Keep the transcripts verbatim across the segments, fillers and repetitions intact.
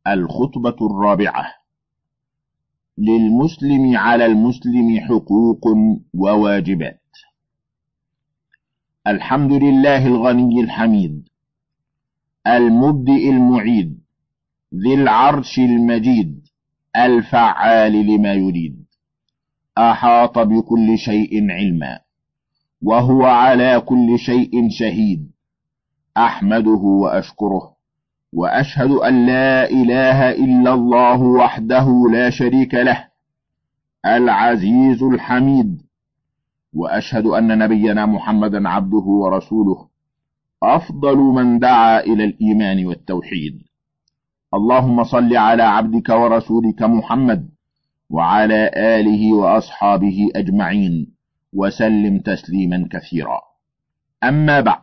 الخطبة الرابعة. للمسلم على المسلم حقوق وواجبات. الحمد لله الغني الحميد المبدئ المعيد ذي العرش المجيد الفعال لما يريد، أحاط بكل شيء علما وهو على كل شيء شهيد. أحمده وأشكره وأشهد أن لا إله إلا الله وحده لا شريك له العزيز الحميد، وأشهد أن نبينا محمدا عبده ورسوله أفضل من دعا إلى الإيمان والتوحيد. اللهم صل على عبدك ورسولك محمد وعلى آله وأصحابه أجمعين وسلم تسليما كثيرا. أما بعد،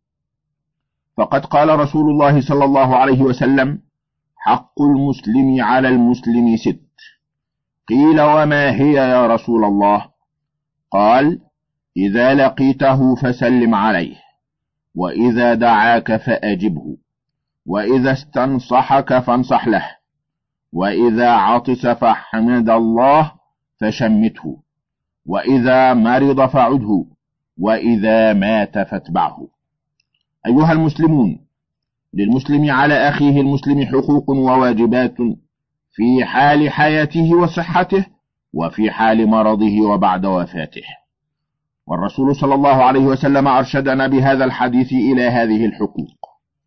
فقد قال رسول الله صلى الله عليه وسلم: حق المسلم على المسلم ست. قيل: وما هي يا رسول الله؟ قال: إذا لقيته فسلم عليه، وإذا دعاك فأجبه، وإذا استنصحك فانصح له، وإذا عطس فحمد الله فشمته، وإذا مرض فعده، وإذا مات فاتبعه. أيها المسلمون، للمسلم على أخيه المسلم حقوق وواجبات في حال حياته وصحته، وفي حال مرضه وبعد وفاته. والرسول صلى الله عليه وسلم أرشدنا بهذا الحديث إلى هذه الحقوق،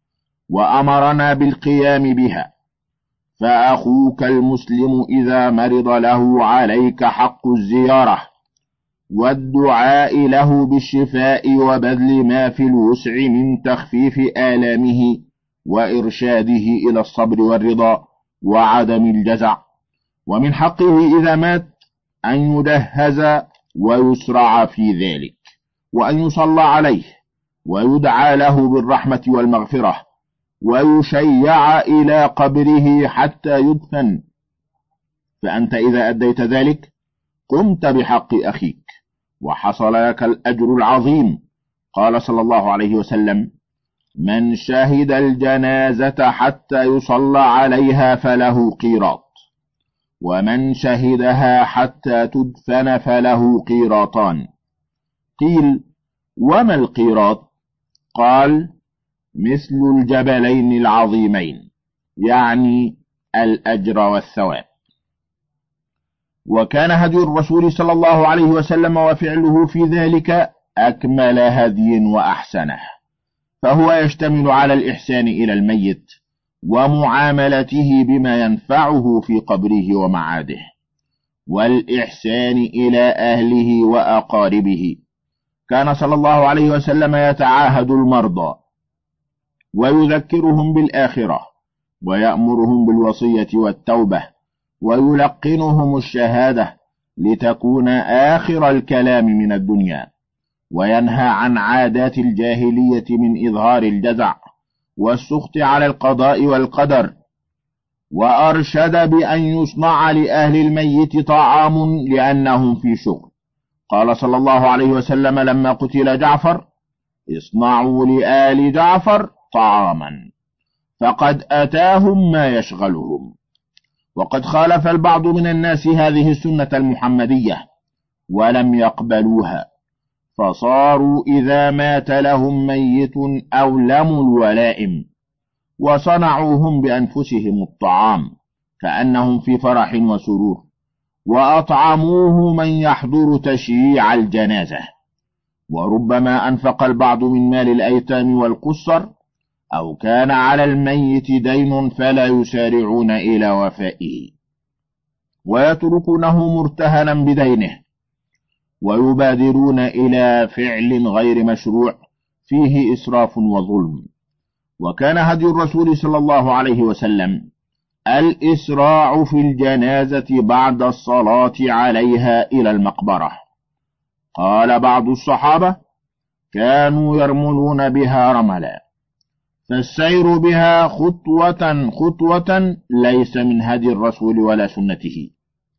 وأمرنا بالقيام بها. فأخوك المسلم إذا مرض له عليك حق الزيارة والدعاء له بالشفاء وبذل ما في الوسع من تخفيف آلامه وإرشاده إلى الصبر والرضا وعدم الجزع. ومن حقه إذا مات أن يدهز ويسرع في ذلك، وأن يصلى عليه ويدعى له بالرحمة والمغفرة، ويشيع إلى قبره حتى يدفن. فأنت إذا أديت ذلك قمت بحق أخيك وحصل لك الأجر العظيم. قال صلى الله عليه وسلم: من شهد الجنازة حتى يصلى عليها فله قيراط، ومن شهدها حتى تدفن فله قيراطان. قيل: وما القيراط؟ قال: مثل الجبلين العظيمين، يعني الأجر والثواب. وكان هدي الرسول صلى الله عليه وسلم وفعله في ذلك أكمل هدي وأحسنه، فهو يشتمل على الإحسان إلى الميت ومعاملته بما ينفعه في قبره ومعاده، والإحسان إلى أهله وأقاربه. كان صلى الله عليه وسلم يتعاهد المرضى ويذكرهم بالآخرة، ويأمرهم بالوصية والتوبة، ويلقنهم الشهادة لتكون آخر الكلام من الدنيا، وينهى عن عادات الجاهلية من إظهار الجزع والسخط على القضاء والقدر. وأرشد بأن يصنع لأهل الميت طعام لأنهم في شغل. قال صلى الله عليه وسلم لما قتل جعفر: اصنعوا لآل جعفر طعاما، فقد أتاهم ما يشغلهم. وقد خالف البعض من الناس هذه السنة المحمدية ولم يقبلوها، فصاروا إذا مات لهم ميت أولموا الولائم، وصنعوهم بأنفسهم الطعام كأنهم في فرح وسرور، وأطعموه من يحضر تشييع الجنازة. وربما أنفق البعض من مال الأيتام والقصر، أو كان على الميت دين فلا يسارعون إلى وفائه، ويتركونه مرتهنا بدينه، ويبادرون إلى فعل غير مشروع فيه إسراف وظلم. وكان هدي الرسول صلى الله عليه وسلم الإسراع في الجنازة بعد الصلاة عليها إلى المقبرة. قال بعض الصحابة: كانوا يرملون بها رملا، فالسير بها خطوة خطوة ليس من هدي الرسول ولا سنته.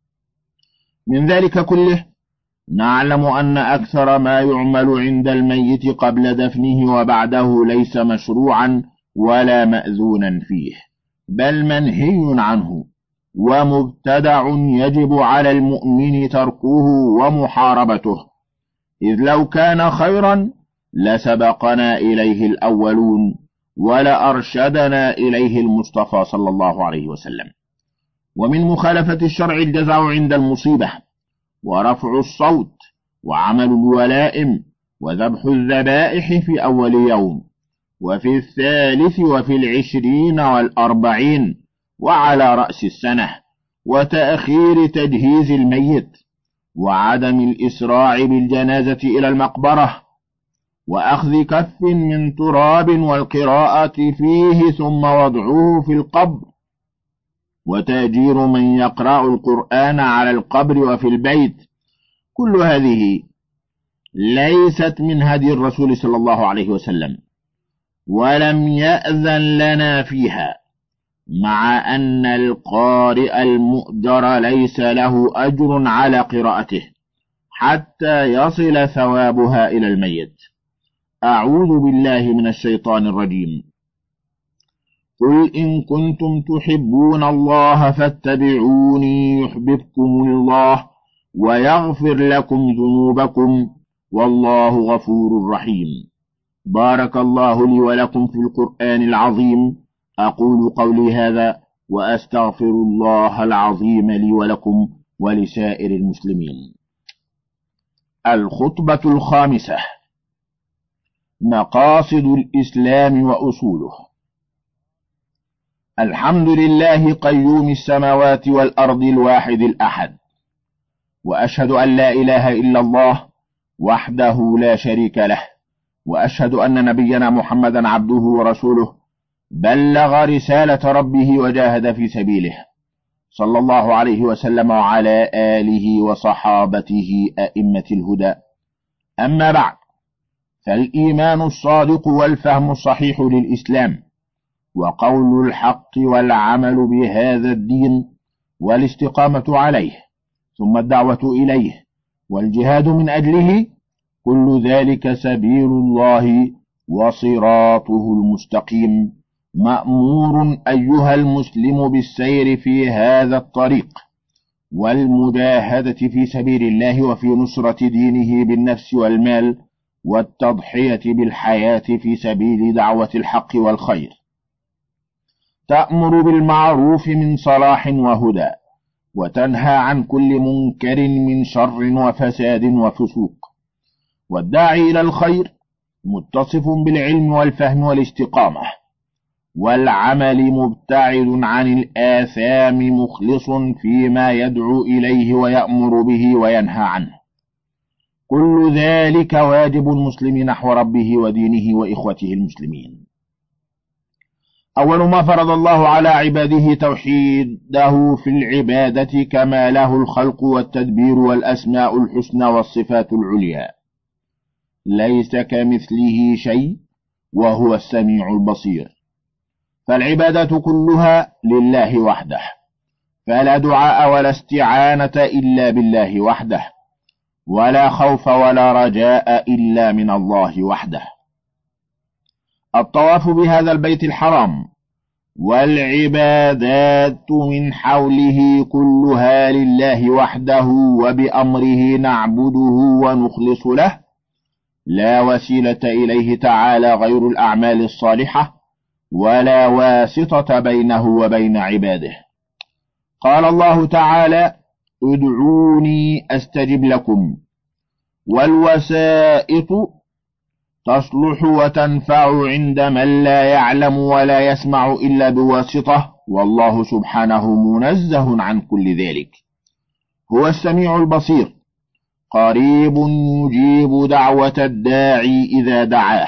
من ذلك كله نعلم أن أكثر ما يعمل عند الميت قبل دفنه وبعده ليس مشروعا ولا مأذونا فيه، بل منهي عنه ومبتدع يجب على المؤمن تركه ومحاربته، إذ لو كان خيرا لسبقنا إليه الأولون ولأرشدنا إليه المصطفى صلى الله عليه وسلم. ومن مخالفة الشرع الجزع عند المصيبة، ورفع الصوت، وعمل الولائم، وذبح الذبائح في أول يوم، وفي الثالث، وفي العشرين والأربعين، وعلى رأس السنة، وتأخير تجهيز الميت، وعدم الإسراع بالجنازة إلى المقبرة، وأخذ كف من تراب والقراءة فيه ثم وضعه في القبر، وتأجير من يقرأ القرآن على القبر وفي البيت. كل هذه ليست من هدي الرسول صلى الله عليه وسلم، ولم يأذن لنا فيها، مع أن القارئ المؤجر ليس له أجر على قراءته حتى يصل ثوابها إلى الميت. أعوذ بالله من الشيطان الرجيم. قل إن كنتم تحبون الله فاتبعوني يحببكم الله ويغفر لكم ذنوبكم والله غفور رحيم. بارك الله لي ولكم في القرآن العظيم. أقول قولي هذا وأستغفر الله العظيم لي ولكم ولسائر المسلمين. الخطبة الخامسة: مقاصد الإسلام وأصوله. الحمد لله قيوم السماوات والأرض الواحد الأحد، وأشهد أن لا إله إلا الله وحده لا شريك له، وأشهد أن نبينا محمدا عبده ورسوله بلغ رسالة ربه وجاهد في سبيله، صلى الله عليه وسلم وعلى آله وصحابته أئمة الهدى. أما بعد، فالإيمان الصادق والفهم الصحيح للإسلام، وقول الحق والعمل بهذا الدين، والاستقامة عليه، ثم الدعوة إليه، والجهاد من أجله، كل ذلك سبيل الله وصراطه المستقيم. مأمور أيها المسلم بالسير في هذا الطريق، والمجاهدة في سبيل الله، وفي نصرة دينه بالنفس والمال، والتضحية بالحياة في سبيل دعوة الحق والخير. تأمر بالمعروف من صلاح وهدى، وتنهى عن كل منكر من شر وفساد وفسوق. والداعي إلى الخير متصف بالعلم والفهم والاستقامة والعمل، مبتعد عن الآثام، مخلص فيما يدعو إليه ويأمر به وينهى عنه. كل ذلك واجب المسلم نحو ربه ودينه وإخوته المسلمين. أول ما فرض الله على عباده توحيده في العبادة، كما له الخلق والتدبير والأسماء الحسنى والصفات العليا، ليس كمثله شيء وهو السميع البصير. فالعبادة كلها لله وحده، فلا دعاء ولا استعانة إلا بالله وحده، ولا خوف ولا رجاء إلا من الله وحده. الطواف بهذا البيت الحرام والعبادات من حوله كلها لله وحده، وبأمره نعبده ونخلص له، لا وسيلة إليه تعالى غير الأعمال الصالحة، ولا واسطة بينه وبين عباده. قال الله تعالى: ادعوني أستجب لكم. والوسائط تصلح وتنفع عند من لا يعلم ولا يسمع إلا بواسطة، والله سبحانه منزه عن كل ذلك. هو السميع البصير، قريب يجيب دعوة الداعي إذا دعاه.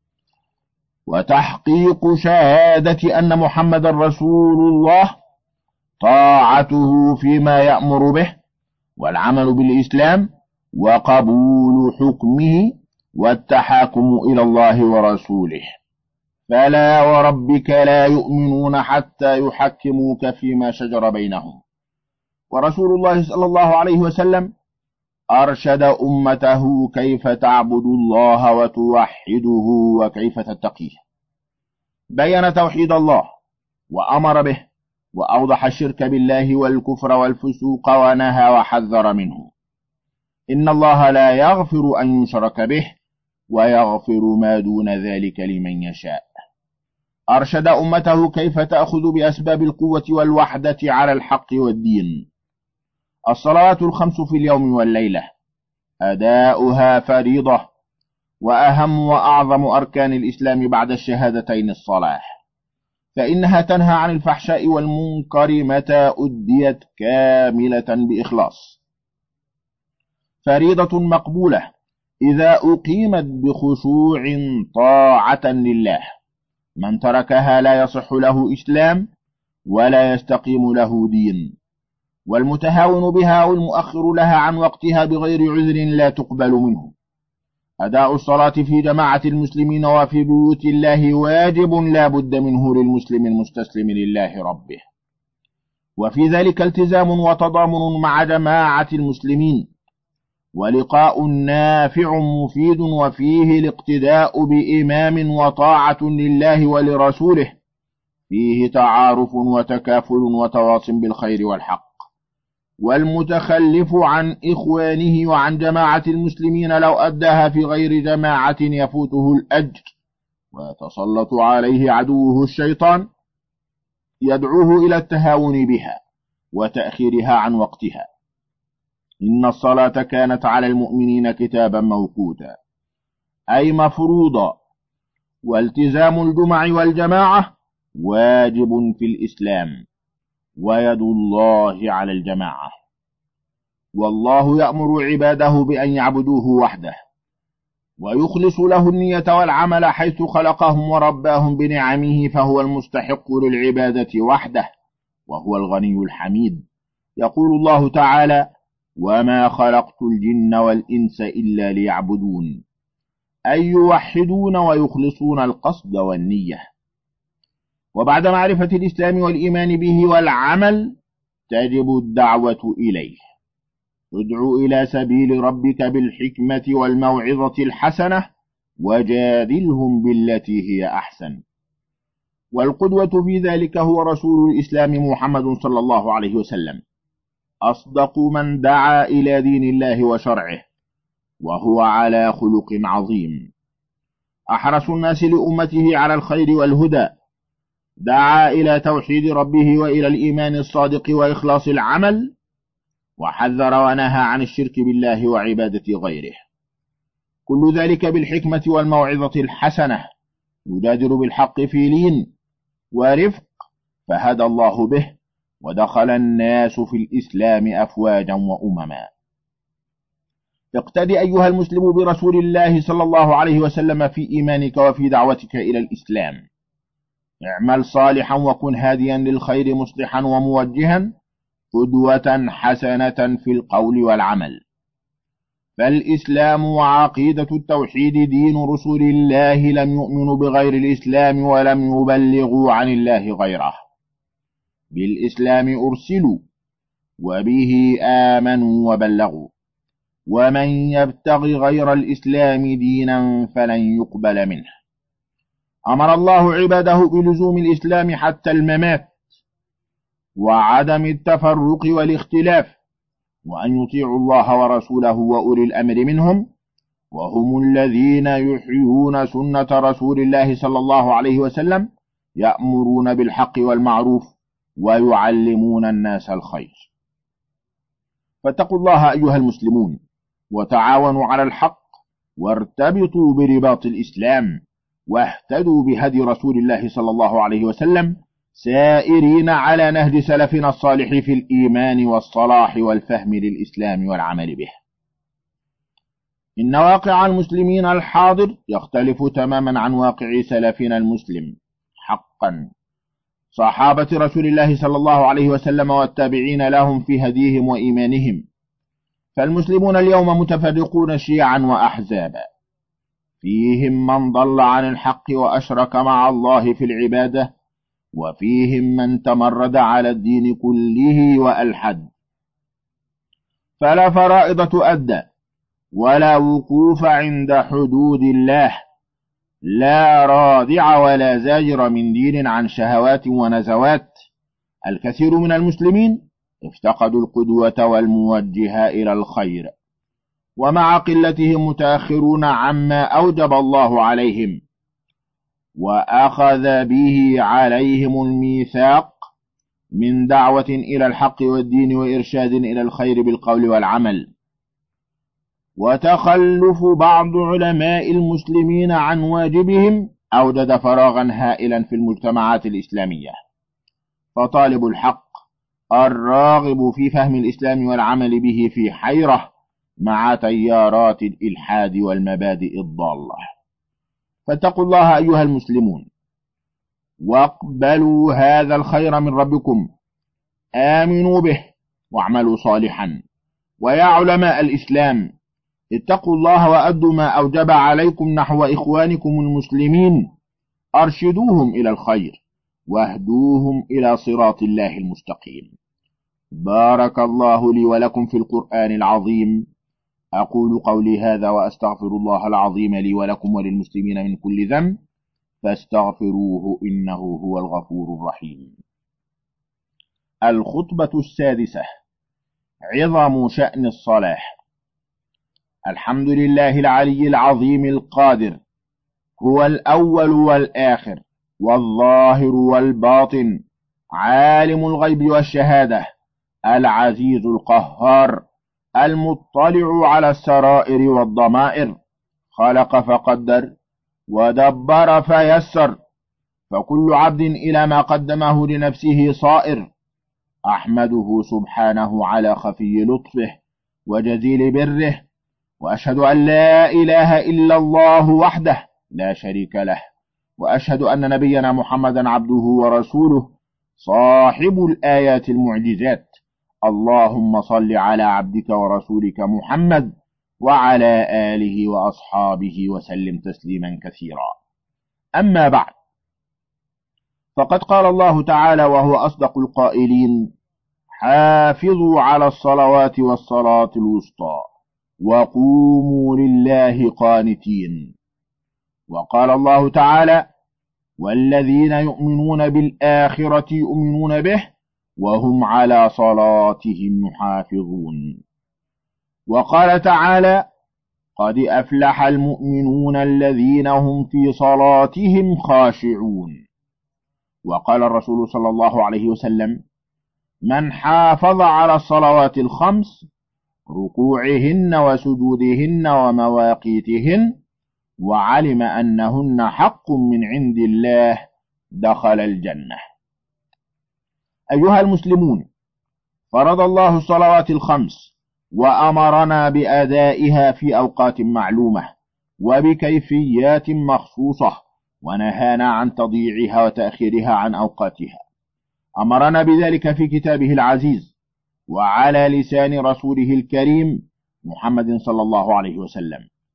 وتحقيق شهادة أن محمد رسول الله طاعته فيما يأمر به، والعمل بالإسلام، وقبول حكمه، والتحاكم إلى الله ورسوله. فلا وربك لا يؤمنون حتى يحكموك فيما شجر بينهم. ورسول الله صلى الله عليه وسلم أرشد أمته كيف تعبد الله وتوحده وكيف تتقيه. بين توحيد الله وأمر به، وأوضح الشرك بالله والكفر والفسوق ونهى وحذر منه. إن الله لا يغفر أن يشرك به ويغفر ما دون ذلك لمن يشاء. أرشد أمته كيف تأخذ بأسباب القوة والوحدة على الحق والدين. الصلوات الخمس في اليوم والليلة أداؤها فريضة، وأهم وأعظم أركان الإسلام بعد الشهادتين الصلاة، فإنها تنهى عن الفحشاء والمنكر متى أديت كاملة بإخلاص. فريضة مقبولة إذا أقيمت بخشوع طاعة لله. من تركها لا يصح له إسلام ولا يستقيم له دين. والمتهاون بها والمؤخر لها عن وقتها بغير عذر لا تقبل منه. أداء الصلاة في جماعة المسلمين وفي بيوت الله واجب لا بد منه للمسلم المستسلم لله ربه، وفي ذلك التزام وتضامن مع جماعة المسلمين، ولقاء نافع مفيد، وفيه الاقتداء بإمام وطاعة لله ولرسوله، فيه تعارف وتكافل وتواص بالخير والحق. والمتخلف عن إخوانه وعن جماعة المسلمين لو أداها في غير جماعة يفوته الأجر، ويتسلط عليه عدوه الشيطان يدعوه إلى التهاون بها وتأخيرها عن وقتها. إن الصلاة كانت على المؤمنين كتابا موقوتا، أي مفروضا، والتزام الجمع والجماعة واجب في الإسلام، ويد الله على الجماعة. والله يأمر عباده بأن يعبدوه وحده، ويخلص له النية والعمل حيث خلقهم ورباهم بنعمه، فهو المستحق للعبادة وحده، وهو الغني الحميد. يقول الله تعالى: وما خلقت الجن والإنس إلا ليعبدون، أي يوحدون ويخلصون القصد والنية. وبعد معرفة الإسلام والإيمان به والعمل تجب الدعوة إليه. ادع إلى سبيل ربك بالحكمة والموعظة الحسنة وجادلهم بالتي هي أحسن. والقدوة في ذلك هو رسول الإسلام محمد صلى الله عليه وسلم، أصدق من دعا إلى دين الله وشرعه، وهو على خلق عظيم، أحرص الناس لأمته على الخير والهدى، دعا إلى توحيد ربه وإلى الإيمان الصادق وإخلاص العمل، وحذر ونهى عن الشرك بالله وعبادة غيره. كل ذلك بالحكمة والموعظة الحسنة، يجادل بالحق في لين ورفق، فهدى الله به، ودخل الناس في الإسلام أفواجا وأمما. اقتدي أيها المسلم برسول الله صلى الله عليه وسلم في إيمانك وفي دعوتك إلى الإسلام. اعمل صالحا وكن هاديا للخير مصلحا وموجها، قدوة حسنة في القول والعمل. فالإسلام وعقيدة التوحيد دين رسول الله، لم يؤمنوا بغير الإسلام ولم يبلغوا عن الله غيره. بالإسلام أرسلوا وبه آمنوا وبلغوا، ومن يبتغي غير الإسلام دينا فلن يقبل منه. أمر الله عباده بلزوم الإسلام حتى الممات، وعدم التفرق والاختلاف، وأن يطيعوا الله ورسوله وأولي الأمر منهم، وهم الذين يحيون سنة رسول الله صلى الله عليه وسلم، يأمرون بالحق والمعروف ويعلمون الناس الخير. فاتقوا الله أيها المسلمون، وتعاونوا على الحق، وارتبطوا برباط الإسلام، واهتدوا بهدي رسول الله صلى الله عليه وسلم، سائرين على نهج سلفنا الصالح في الإيمان والصلاح والفهم للإسلام والعمل به. إن واقع المسلمين الحاضر يختلف تماما عن واقع سلفنا المسلم حقا، صحابة رسول الله صلى الله عليه وسلم والتابعين لهم في هديهم وإيمانهم. فالمسلمون اليوم متفرقون شيعا وأحزابا، فيهم من ضل عن الحق وأشرك مع الله في العبادة، وفيهم من تمرد على الدين كله وألحد. فلا فرائض تؤدى ولا وقوف عند حدود الله، لا رادع ولا زاجر من دين عن شهوات ونزوات. الكثير من المسلمين افتقدوا القدوة والموجه إلى الخير، ومع قلتهم متأخرون عما أوجب الله عليهم وأخذ به عليهم الميثاق من دعوة إلى الحق والدين وإرشاد إلى الخير بالقول والعمل. وتخلف بعض علماء المسلمين عن واجبهم أوجد فراغا هائلا في المجتمعات الإسلامية، فطالب الحق الراغب في فهم الإسلام والعمل به في حيرة مع تيارات الإلحاد والمبادئ الضالة. فاتقوا الله أيها المسلمون، واقبلوا هذا الخير من ربكم، آمنوا به واعملوا صالحا. ويا علماء الإسلام، اتقوا الله وأدوا ما أوجب عليكم نحو إخوانكم المسلمين، أرشدوهم إلى الخير واهدوهم إلى صراط الله المستقيم. بارك الله لي ولكم في القرآن العظيم. أقول قولي هذا وأستغفر الله العظيم لي ولكم وللمسلمين من كل ذنب، فاستغفروه إنه هو الغفور الرحيم. الخطبة السادسة: عظم شأن الصلاة. الحمد لله العلي العظيم القادر، هو الأول والآخر والظاهر والباطن، عالم الغيب والشهادة، العزيز القهار، المطلع على السرائر والضمائر، خلق فقدر ودبر فيسر، فكل عبد إلى ما قدمه لنفسه صائر. أحمده سبحانه على خفي لطفه وجزيل بره، وأشهد أن لا إله إلا الله وحده لا شريك له، وأشهد أن نبينا محمدا عبده ورسوله صاحب الآيات المعجزات. اللهم صل على عبدك ورسولك محمد وعلى آله وأصحابه وسلم تسليما كثيرا. أما بعد، فقد قال الله تعالى وهو أصدق القائلين: حافظوا على الصلوات والصلاة الوسطى وقوموا لله قانتين. وقال الله تعالى: والذين يؤمنون بالآخرة يؤمنون به وهم على صلاتهم يحافظون. وقال تعالى: قد أفلح المؤمنون الذين هم في صلاتهم خاشعون. وقال الرسول صلى الله عليه وسلم: من حافظ على الصلوات الخمس، ركوعهن وسجودهن ومواقيتهن، وعلم أنهن حق من عند الله، دخل الجنة. أيها المسلمون، فرض الله الصلوات الخمس وأمرنا بأدائها في أوقات معلومة وبكيفيات مخصوصة، ونهانا عن تضييعها وتأخيرها عن أوقاتها. أمرنا بذلك في كتابه العزيز وعلى لسان رسوله الكريم محمد صلى الله عليه وسلم،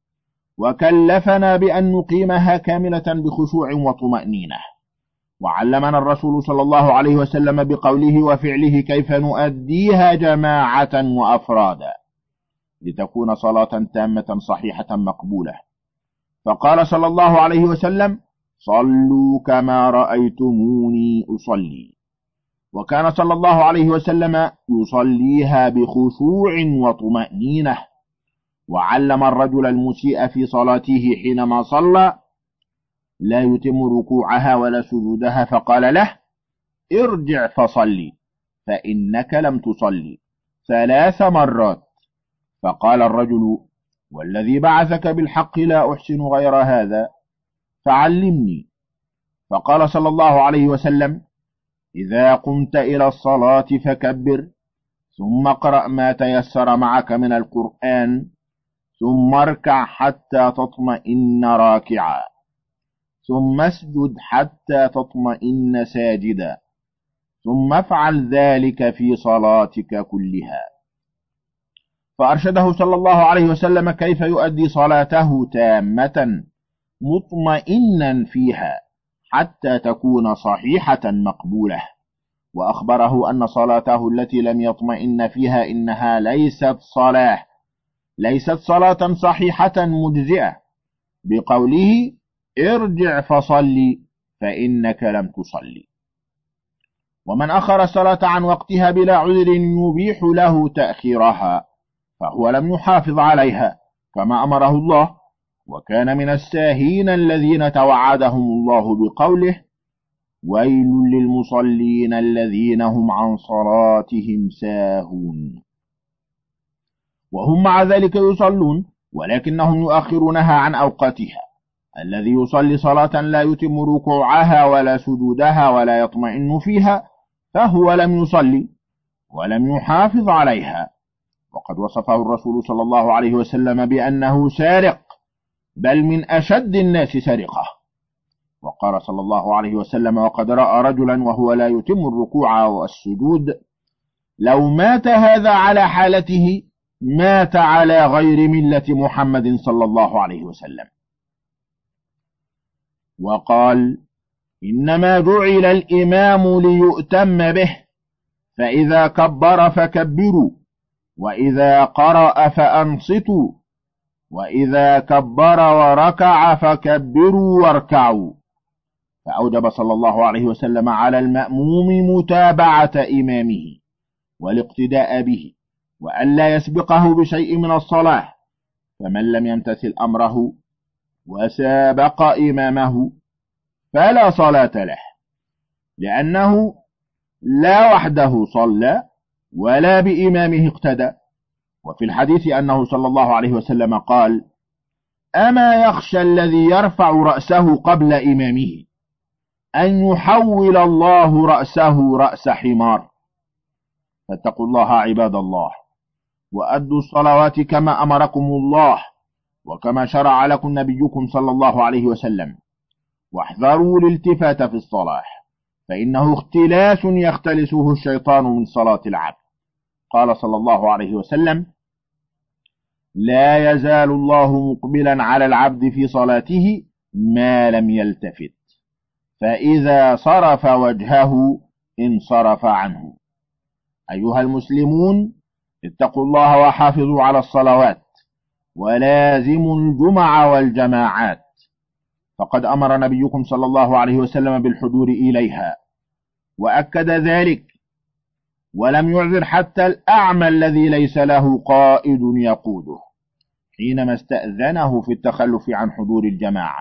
وكلفنا بأن نقيمها كاملة بخشوع وطمأنينة. وعلمنا الرسول صلى الله عليه وسلم بقوله وفعله كيف نؤديها جماعة وأفرادا لتكون صلاة تامة صحيحة مقبولة. فقال صلى الله عليه وسلم: صلوا كما رأيتموني أصلي. وكان صلى الله عليه وسلم يصليها بخشوع وطمأنينة. وعلم الرجل المسيء في صلاته حينما صلى لا يتم ركوعها ولا سجودها، فقال له: ارجع فصلي فإنك لم تصلي ثلاث مرات. فقال الرجل: والذي بعثك بالحق لا أحسن غير هذا فعلمني. فقال صلى الله عليه وسلم: إذا قمت إلى الصلاة فكبر، ثم اقرأ ما تيسر معك من القرآن، ثم اركع حتى تطمئن راكعا، ثم اسجد حتى تطمئن ساجدا، ثم افعل ذلك في صلاتك كلها. فأرشده صلى الله عليه وسلم كيف يؤدي صلاته تامة مطمئنا فيها حتى تكون صحيحة مقبولة. وأخبره أن صلاته التي لم يطمئن فيها إنها ليست صلاة ليست صلاة صحيحة مجزئة، بقوله: ارجع فصلي فإنك لم تصلي. ومن أخر الصلاة عن وقتها بلا عذر يبيح له تأخيرها فهو لم يحافظ عليها كما أمره الله، وكان من الساهين الذين توعدهم الله بقوله: ويل للمصلين الذين هم عن صلاتهم ساهون. وهم مع ذلك يصلون ولكنهم يؤخرونها عن أوقاتها. الذي يصلي صلاة لا يتم ركوعها ولا سجودها ولا يطمئن فيها فهو لم يصلي ولم يحافظ عليها. وقد وصفه الرسول صلى الله عليه وسلم بأنه سارق، بل من أشد الناس سرقة. وقال صلى الله عليه وسلم: وقد رأى رجلا وهو لا يتم الركوع والسجود، لو مات هذا على حالته مات على غير ملة محمد صلى الله عليه وسلم. وقال: إنما جعل الإمام ليؤتم به، فإذا كبر فكبروا، وإذا قرأ فأنصتوا، وإذا كبر وركع فكبروا واركعوا. فأوجب صلى الله عليه وسلم على المأموم متابعة إمامه والاقتداء به، وألا يسبقه بشيء من الصلاة. فمن لم يمتثل أمره وسابق إمامه فلا صلاة له، لأنه لا وحده صلى ولا بإمامه اقتدى. وفي الحديث أنه صلى الله عليه وسلم قال: أما يخشى الذي يرفع رأسه قبل إمامه أن يحول الله رأسه رأس حمار. فاتقوا الله عباد الله، وأدوا الصلوات كما أمركم الله وكما شرع لكم نبيكم صلى الله عليه وسلم، واحذروا الالتفات في الصلاة، فإنه اختلاس يختلسه الشيطان من صلاة العبد. قال صلى الله عليه وسلم: لا يزال الله مقبلا على العبد في صلاته ما لم يلتفت، فإذا صرف وجهه انصرف عنه. أيها المسلمون، اتقوا الله وحافظوا على الصلوات، ولازموا الجمع والجماعات، فقد أمر نبيكم صلى الله عليه وسلم بالحضور إليها وأكد ذلك، ولم يعذر حتى الأعمى الذي ليس له قائد يقوده حينما استأذنه في التخلف عن حضور الجماعة.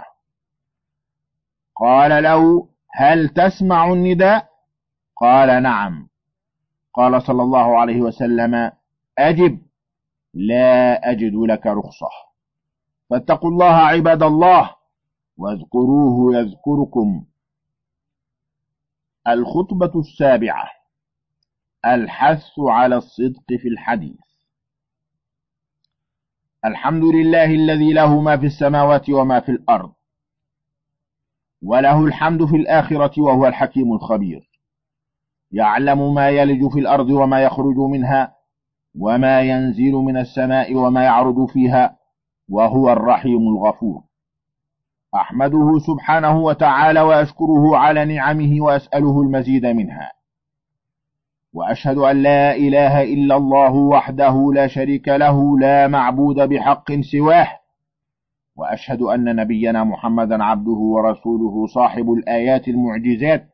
قال له: هل تسمع النداء؟ قال: نعم. قال صلى الله عليه وسلم: أجب، لا أجد لك رخصة. فاتقوا الله عباد الله، واذكروه يذكركم. الخطبة السابعة: الحث على الصدق في الحديث. الحمد لله الذي له ما في السماوات وما في الأرض، وله الحمد في الآخرة، وهو الحكيم الخبير. يعلم ما يلج في الأرض وما يخرج منها، وما ينزل من السماء وما يعرج فيها، وهو الرحيم الغفور. أحمده سبحانه وتعالى وأشكره على نعمه وأسأله المزيد منها. وأشهد أن لا إله إلا الله وحده لا شريك له، لا معبود بحق سواه. وأشهد أن نبينا محمدا عبده ورسوله صاحب الآيات المعجزات،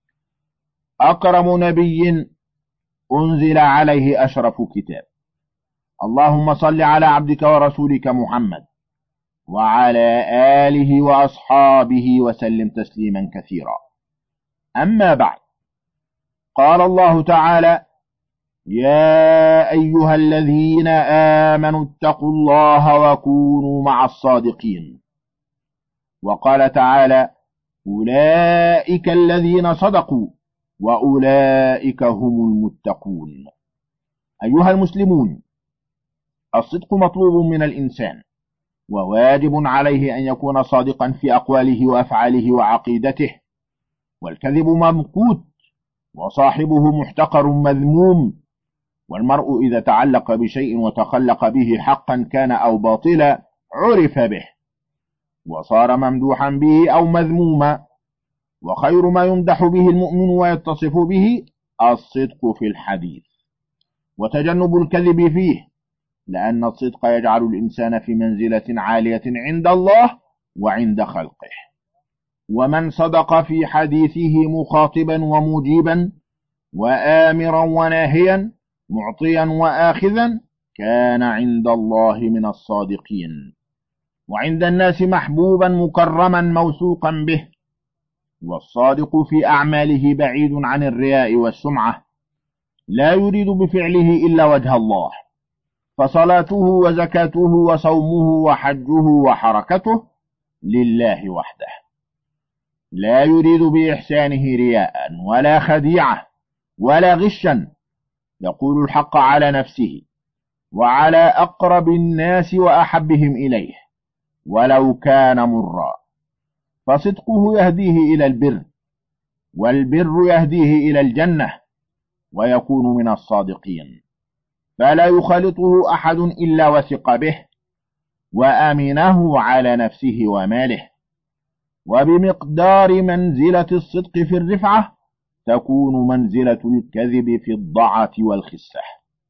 أكرم نبي أنزل عليه أشرف كتاب. اللهم صل على عبدك ورسولك محمد وعلى آله وأصحابه وسلم تسليما كثيرا. أما بعد، قال الله تعالى: يا أيها الذين آمنوا اتقوا الله وكونوا مع الصادقين. وقال تعالى: أولئك الذين صدقوا وأولئك هم المتقون. أيها المسلمون، الصدق مطلوب من الإنسان، وواجب عليه أن يكون صادقا في أقواله وأفعاله وعقيدته، والكذب ممقوت وصاحبه محتقر مذموم. والمرء إذا تعلق بشيء وتخلق به حقا كان أو باطلا عرف به، وصار ممدوحا به أو مذموما. وخير ما يمدح به المؤمن ويتصف به الصدق في الحديث وتجنب الكذب فيه، لأن الصدق يجعل الإنسان في منزلة عالية عند الله وعند خلقه. ومن صدق في حديثه مخاطبا ومجيبا وآمرا وناهيا معطيا وآخذا كان عند الله من الصادقين، وعند الناس محبوبا مكرما موثوقا به. والصادق في أعماله بعيد عن الرياء والسمعة، لا يريد بفعله إلا وجه الله، فصلاته وزكاته وصومه وحجه وحركته لله وحده، لا يريد بإحسانه رياء ولا خديعة ولا غشا، يقول الحق على نفسه وعلى أقرب الناس وأحبهم إليه ولو كان مرا، فصدقه يهديه إلى البر، والبر يهديه إلى الجنة، ويكون من الصادقين، فلا يخالطه أحد إلا وثق به وأمنه على نفسه وماله. وبمقدار منزلة الصدق في الرفعة تكون منزلة الكذب في الضعة والخسة،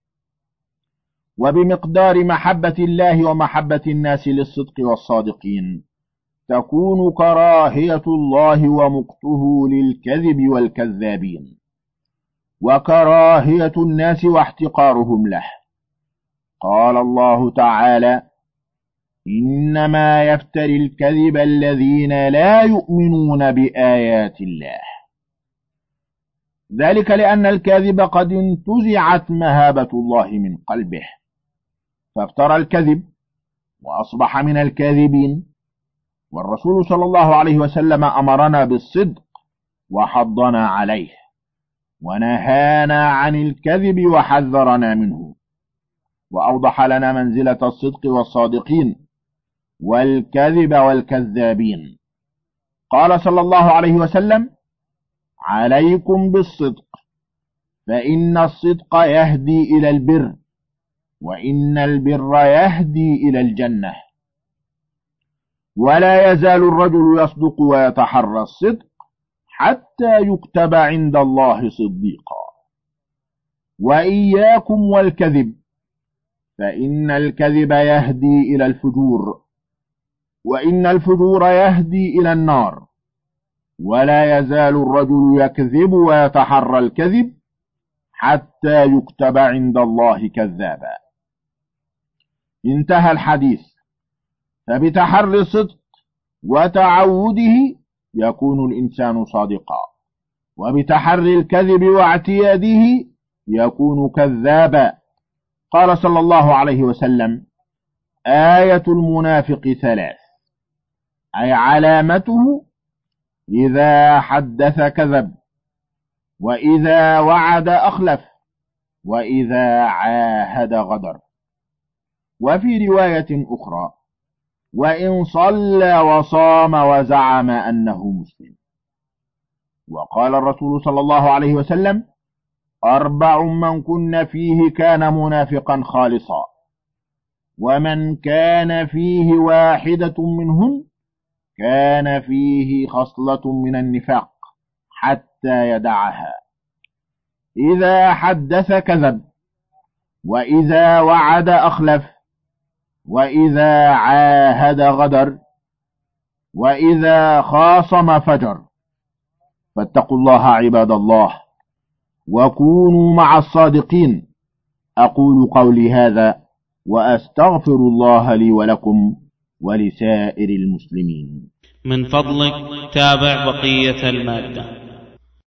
وبمقدار محبة الله ومحبة الناس للصدق والصادقين تكون كراهية الله ومقته للكذب والكذابين، وكراهية الناس واحتقارهم له. قال الله تعالى: إنما يفتري الكذب الذين لا يؤمنون بآيات الله. ذلك لأن الكاذب قد انتزعت مهابة الله من قلبه، فافترى الكذب وأصبح من الكاذبين. والرسول صلى الله عليه وسلم أمرنا بالصدق وحضنا عليه، ونهانا عن الكذب وحذرنا منه، وأوضح لنا منزلة الصدق والصادقين والكذب والكذابين. قال صلى الله عليه وسلم: عليكم بالصدق، فإن الصدق يهدي إلى البر، وإن البر يهدي إلى الجنة. ولا يزال الرجل يصدق ويتحرى الصدق حتى يكتب عند الله صديقا. وإياكم والكذب، فإن الكذب يهدي إلى الفجور، وإن الفجور يهدي إلى النار. ولا يزال الرجل يكذب ويتحرى الكذب حتى يكتب عند الله كذابا. انتهى الحديث. فبتحري الصدق وتعوده يكون الإنسان صادقا، وبتحري الكذب واعتياده يكون كذابا. قال صلى الله عليه وسلم: آية المنافق ثلاث، أي علامته: إذا حدث كذب، وإذا وعد أخلف، وإذا عاهد غدر. وفي رواية أخرى: وإن صلى وصام وزعم أنه مسلم. وقال الرسول صلى الله عليه وسلم: أربع من كن فيه كان منافقا خالصا، ومن كان فيه واحدة منهن كان فيه خصلة من النفاق حتى يدعها: إذا حدث كذب، وإذا وعد أخلف، وإذا عاهد غدر، وإذا خاصم فجر. فاتقوا الله عباد الله، وكونوا مع الصادقين. أقول قولي هذا وأستغفر الله لي ولكم ولسائر المسلمين. من فضلك تابع بقية المادة.